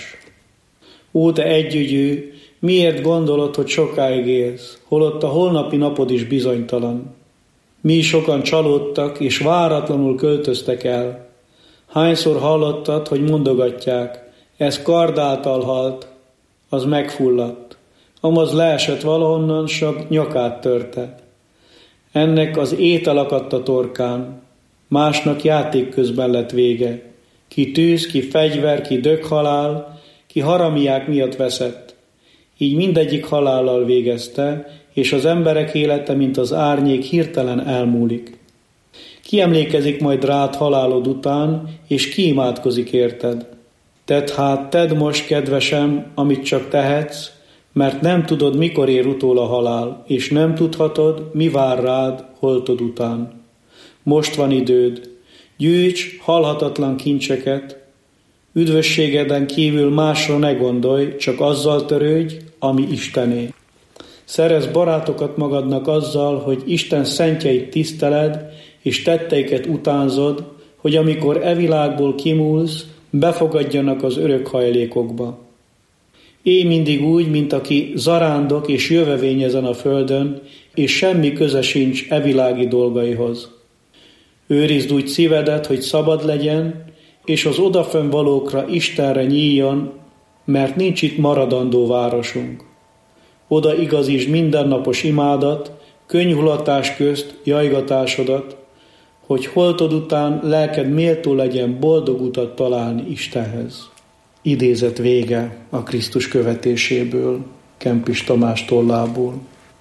Ó, te együgyű, miért gondolod, hogy sokáig élsz, holott a holnapi napod is bizonytalan? Mi sokan csalódtak, és váratlanul költöztek el. Hányszor hallottad, hogy mondogatják, ez kard által halt, az megfulladt. Amaz leesett valahonnan, s a nyakát törte. Ennek az étel akadt a torkán, másnak játék közben lett vége. Ki tűz, ki fegyver, ki döghalál, ki haramiák miatt veszett. Így mindegyik halállal végezte, és az emberek élete, mint az árnyék, hirtelen elmúlik. Ki emlékezik majd rád halálod után, és ki imádkozik érted? Tedd hát, tedd most, kedvesem, amit csak tehetsz, mert nem tudod, mikor ér utól a halál, és nem tudhatod, mi vár rád holtod után. Most van időd, gyűjts halhatatlan kincseket, üdvösségeden kívül másra ne gondolj, csak azzal törődj, ami Istené. Szerezz barátokat magadnak azzal, hogy Isten szentjeit tiszteled, és tetteiket utánzod, hogy amikor e világból kimúlsz, befogadjanak az örök hajlékokba. Élj mindig úgy, mint aki zarándok és jövevény ezen a földön, és semmi köze sincs e világi dolgaihoz. Őrizd úgy szívedet, hogy szabad legyen, és az odafönn valókra Istenre nyíljon, mert nincs itt maradandó városunk. Oda igazítsd mindennapos imádat, könnyhulatás közt jajgatásodat, hogy holtod után lelked méltó legyen boldog utat találni Istenhez. Idézet vége a Krisztus követéséből, Kempis Tamás tollából.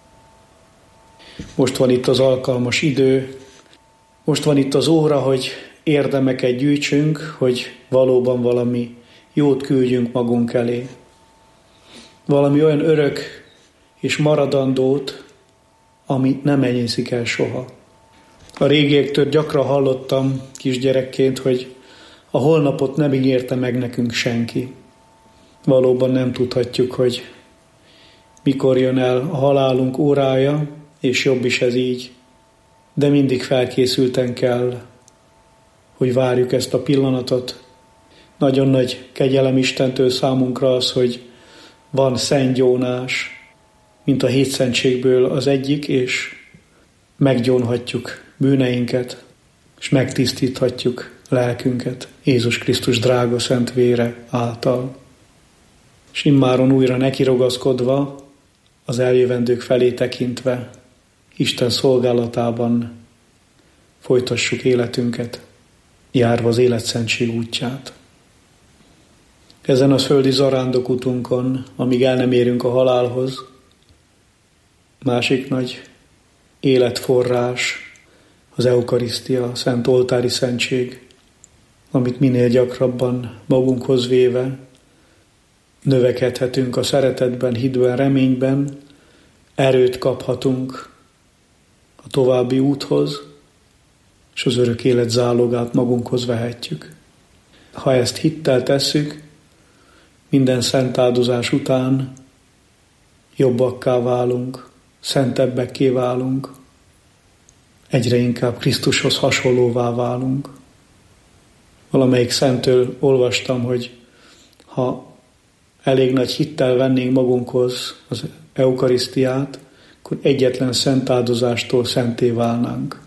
Most van itt az alkalmas idő, most van itt az óra, hogy érdemeket gyűjtsünk, hogy valóban valami jót küldjünk magunk elé. Valami olyan örök és maradandót, ami nem enyészik el soha. A régiektől gyakran hallottam kisgyerekként, hogy a holnapot nem ígérte meg nekünk senki. Valóban nem tudhatjuk, hogy mikor jön el a halálunk órája, és jobb is ez így. De mindig felkészülten kell, hogy várjuk ezt a pillanatot. Nagyon nagy kegyelem Istentől számunkra az, hogy van Szent Gyónás, mint a hétszentségből az egyik, és meggyónhatjuk bűneinket, és megtisztíthatjuk lelkünket Jézus Krisztus drága szent vére által. És immáron újra nekirogaszkodva, az eljövendők felé tekintve, Isten szolgálatában folytassuk életünket, járva az életszentség útját. Ezen a földi zarándokutunkon, amíg el nem érünk a halálhoz, másik nagy életforrás az eukarisztia, a szent oltári szentség, amit minél gyakrabban magunkhoz véve növekedhetünk a szeretetben, hitben, reményben, erőt kaphatunk a további úthoz, és az örök élet zálogát magunkhoz vehetjük. Ha ezt hittel tesszük, minden szent áldozás után jobbakká válunk, szentebbekké válunk, egyre inkább Krisztushoz hasonlóvá válunk. Valamelyik szentől olvastam, hogy ha elég nagy hittel vennénk magunkhoz az eukarisztiát, akkor egyetlen szent áldozástól szenté válnánk.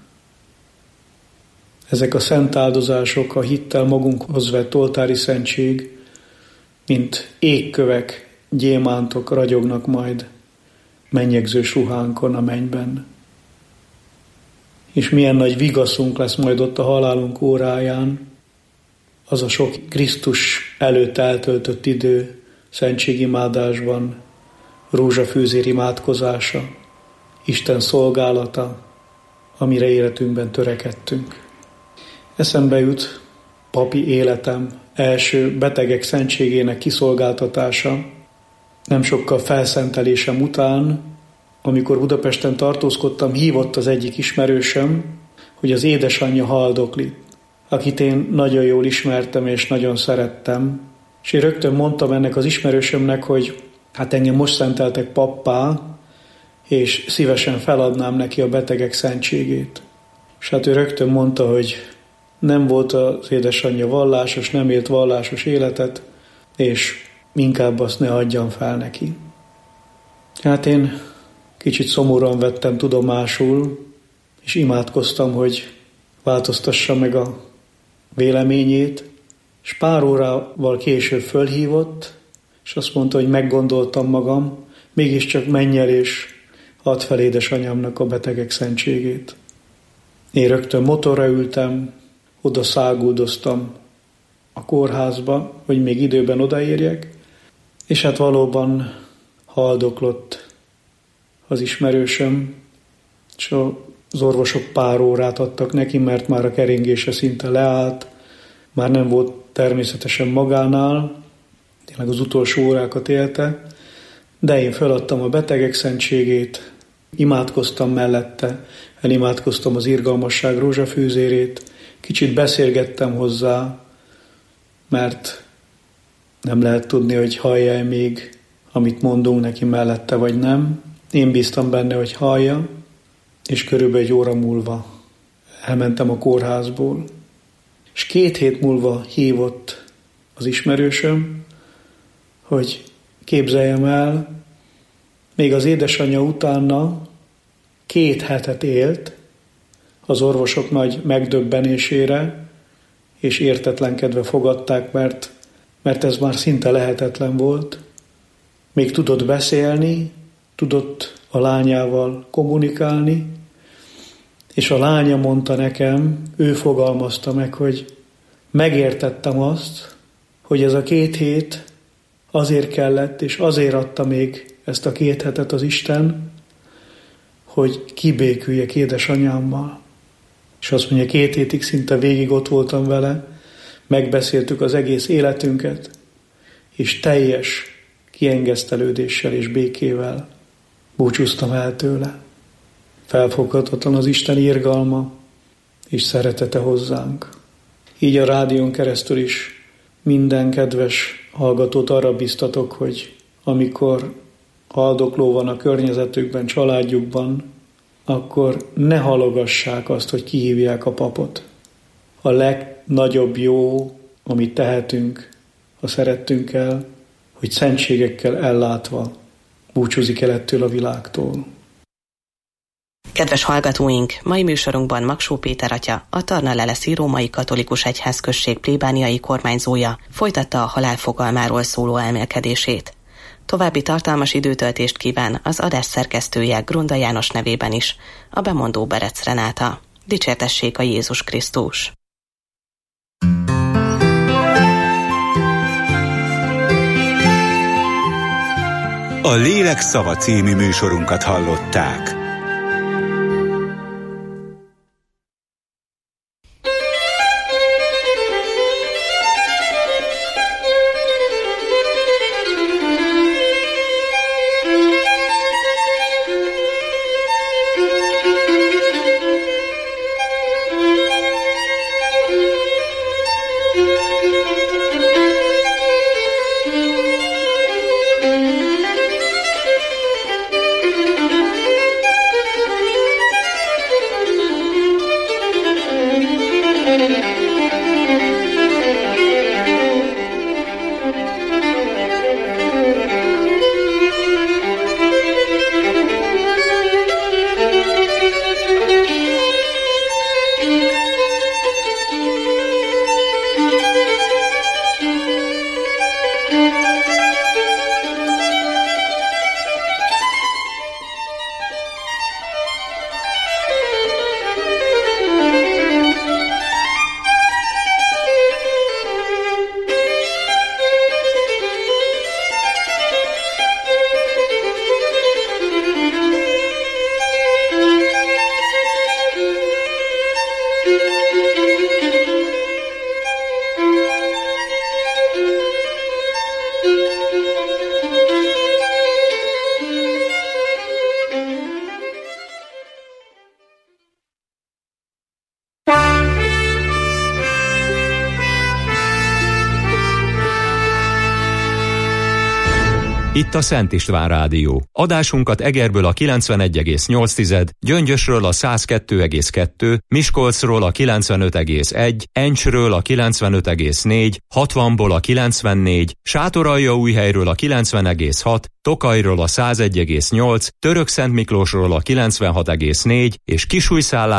Ezek a szent áldozások, a hittel magunkhoz vett oltári szentség, mint égkövek, gyémántok ragyognak majd mennyegzős ruhánkon a mennyben. És milyen nagy vigaszunk lesz majd ott a halálunk óráján, az a sok Krisztus előtt eltöltött idő, szentségimádásban, rózsafűzér imádkozása, Isten szolgálata, amire életünkben törekedtünk. Eszembe jut papi életem első betegek szentségének kiszolgáltatása, nem sokkal felszentelésem után, amikor Budapesten tartózkodtam, hívott az egyik ismerősöm, hogy az édesanyja haldoklik, akit én nagyon jól ismertem és nagyon szerettem, és én rögtön mondtam ennek az ismerősömnek, hogy hát engem most szenteltek pappá, és szívesen feladnám neki a betegek szentségét. És hát ő rögtön mondta, hogy nem volt az édesanyja vallásos, nem élt vallásos életet, és inkább azt ne adjam fel neki. Hát én kicsit szomorúan vettem tudomásul, és imádkoztam, hogy változtassa meg a véleményét, és pár órával később fölhívott, és azt mondta, hogy meggondoltam magam, mégiscsak menj el, és add fel édesanyámnak a betegek szentségét. Én rögtön motorra ültem, oda száguldoztam a kórházba, hogy még időben odaérjek, és hát valóban haldoklott az ismerősöm, és az orvosok pár órát adtak neki, mert már a keringése szinte leállt, már nem volt természetesen magánál, tényleg az utolsó órákat élte, de én feladtam a betegek szentségét, imádkoztam mellette, elimádkoztam az irgalmasság rózsafűzérét, kicsit beszélgettem hozzá, mert nem lehet tudni, hogy hallja-e még, amit mondunk neki mellette, vagy nem. Én bíztam benne, hogy hallja, és körülbelül egy óra múlva elmentem a kórházból. És két hét múlva hívott az ismerősöm, hogy képzeljem el, még az édesanyja utána két hetet élt, az orvosok nagy megdöbbenésére, és értetlenkedve fogadták, mert, mert ez már szinte lehetetlen volt. Még tudott beszélni, tudott a lányával kommunikálni, és a lánya mondta nekem, ő fogalmazta meg, hogy megértettem azt, hogy ez a két hét azért kellett, és azért adta még ezt a két hetet az Isten, hogy kibéküljek édesanyámmal. És azt mondja, két hétig szinte végig ott voltam vele, megbeszéltük az egész életünket, és teljes kiengesztelődéssel és békével búcsúztam el tőle. Felfoghatatlan az Isten irgalma és szeretete hozzánk. Így a rádión keresztül is minden kedves hallgatót arra biztatok, hogy amikor haldokló van a környezetükben, családjukban, akkor ne halogassák azt, hogy kihívják a papot. A legnagyobb jó, amit tehetünk a szerettünkkel, hogy szentségekkel ellátva búcsúzik el ettől a világtól. Kedves hallgatóink, mai műsorunkban Magsó Péter atya, a Tarna-Leleszi Római Katolikus Egyházközség plébániai kormányzója folytatta a halál fogalmáról szóló elmélkedését. További tartalmas időtöltést kíván az adás szerkesztője Grunda János nevében is, a bemondó Berec Renáta. Dicsértessék a Jézus Krisztus! A Lélek szava című műsorunkat hallották. Itt a Szent István Rádió. Adásunkat Egerből a kilencvenegy egész nyolc, Gyöngyösről a száz kettő egész kettő, Miskolcról a kilencvenöt egész egy, Encsről a kilencvenöt egész négy, hatvanból a kilencvennégy, Sátoraljaújhelyről a kilencven egész hat, Tokajról a száz egy egész nyolc, Törökszentmiklósról a kilencvenhat egész négy és Kisújszállásról